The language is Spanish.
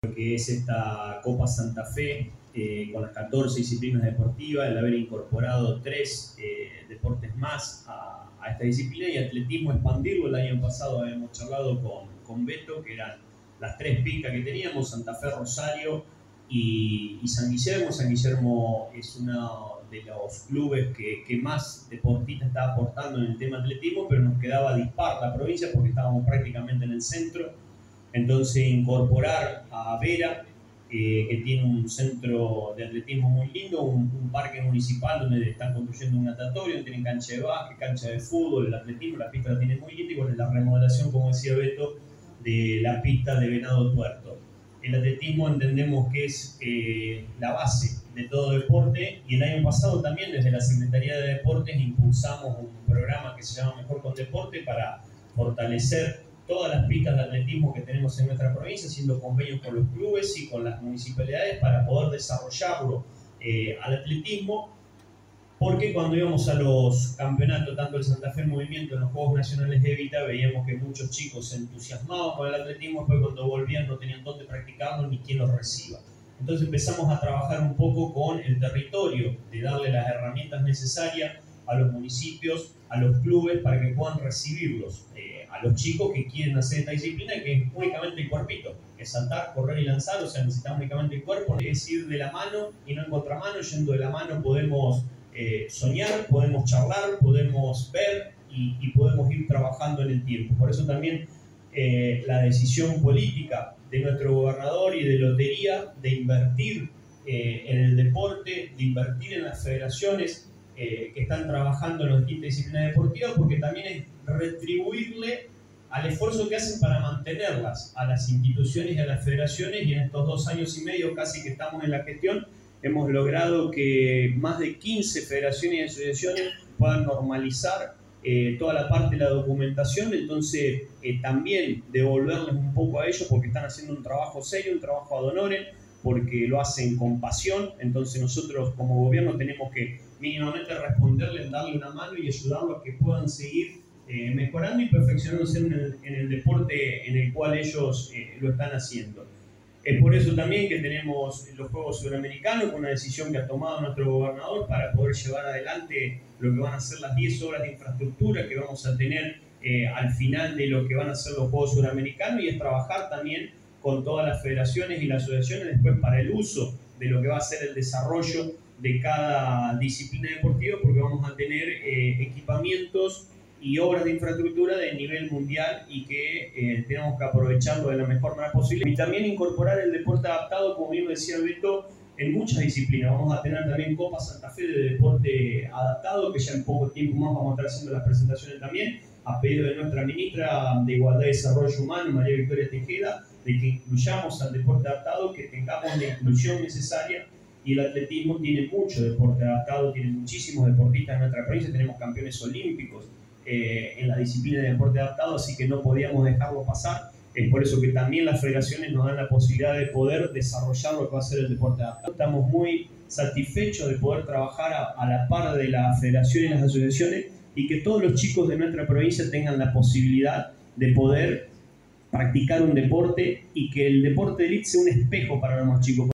que es esta Copa Santa Fe con las 14 disciplinas deportivas, el haber incorporado 3 deportes más a esta disciplina y atletismo expandirlo. El año pasado habíamos charlado con Beto, que eran las 3 picas que teníamos, Santa Fe, Rosario y San Guillermo. San Guillermo es uno de los clubes que más deportistas está aportando en el tema atletismo, pero nos quedaba dispar la provincia porque estábamos prácticamente en el centro. Entonces incorporar a Vera, que tiene un centro de atletismo muy lindo, un parque municipal donde están construyendo un natatorio, donde tienen cancha de básquet, cancha de fútbol, el atletismo, la pista la tiene muy linda, y con la remodelación, como decía Beto, de la pista de Venado Tuerto. El atletismo entendemos que es la base de todo deporte, y el año pasado también desde la Secretaría de Deportes impulsamos un programa que se llama Mejor con Deporte para fortalecer todas las pistas de atletismo que tenemos en nuestra provincia, haciendo convenios con los clubes y con las municipalidades para poder desarrollarlo al atletismo, porque cuando íbamos a los campeonatos, tanto el Santa Fe en Movimiento, en los Juegos Nacionales de Evita, veíamos que muchos chicos se entusiasmaban con el atletismo, después cuando volvían no tenían dónde practicarlo ni quién los reciba. Entonces empezamos a trabajar un poco con el territorio, de darle las herramientas necesarias a los municipios, a los clubes, para que puedan recibirlos, a los chicos que quieren hacer esta disciplina, que es únicamente el cuerpito, es saltar, correr y lanzar, o sea, necesitamos únicamente el cuerpo, es ir de la mano y no en contramano. Yendo de la mano podemos soñar, podemos charlar, podemos ver y podemos ir trabajando en el tiempo. Por eso también la decisión política de nuestro gobernador y de Lotería de invertir en el deporte, de invertir en las federaciones que están trabajando en las distintas disciplinas deportivas, porque también es retribuirle al esfuerzo que hacen para mantenerlas a las instituciones y a las federaciones. Y en estos 2 años y medio casi que estamos en la gestión, hemos logrado que más de 15 federaciones y asociaciones puedan normalizar toda la parte de la documentación. Entonces también devolverles un poco a ellos, porque están haciendo un trabajo serio, un trabajo ad honorem, porque lo hacen con pasión. Entonces nosotros como gobierno tenemos que mínimamente responderles, darle una mano y ayudarlos a que puedan seguir mejorando y perfeccionándose en el deporte en el cual ellos lo están haciendo. Es por eso también que tenemos los Juegos Suramericanos, con una decisión que ha tomado nuestro gobernador para poder llevar adelante lo que van a ser las 10 obras de infraestructura que vamos a tener al final de lo que van a ser los Juegos Suramericanos, y es trabajar también con todas las federaciones y las asociaciones después para el uso de lo que va a ser el desarrollo de cada disciplina deportiva, porque vamos a tener equipamientos y obras de infraestructura de nivel mundial y que tenemos que aprovecharlo de la mejor manera posible. Y también incorporar el deporte adaptado, como bien decía Beto, en muchas disciplinas. Vamos a tener también Copa Santa Fe de deporte adaptado, que ya en poco tiempo más vamos a estar haciendo las presentaciones también, a pedido de nuestra ministra de Igualdad y Desarrollo Humano, María Victoria Tejeda, de que incluyamos al deporte adaptado, que tengamos la inclusión necesaria. Y el atletismo tiene mucho deporte adaptado, tiene muchísimos deportistas en nuestra provincia, tenemos campeones olímpicos en la disciplina de deporte adaptado, así que no podíamos dejarlo pasar. Es por eso que también las federaciones nos dan la posibilidad de poder desarrollar lo que va a ser el deporte adaptado. Estamos muy satisfechos de poder trabajar a la par de la federación y las asociaciones, y que todos los chicos de nuestra provincia tengan la posibilidad de poder practicar un deporte, y que el deporte de élite sea un espejo para los más chicos.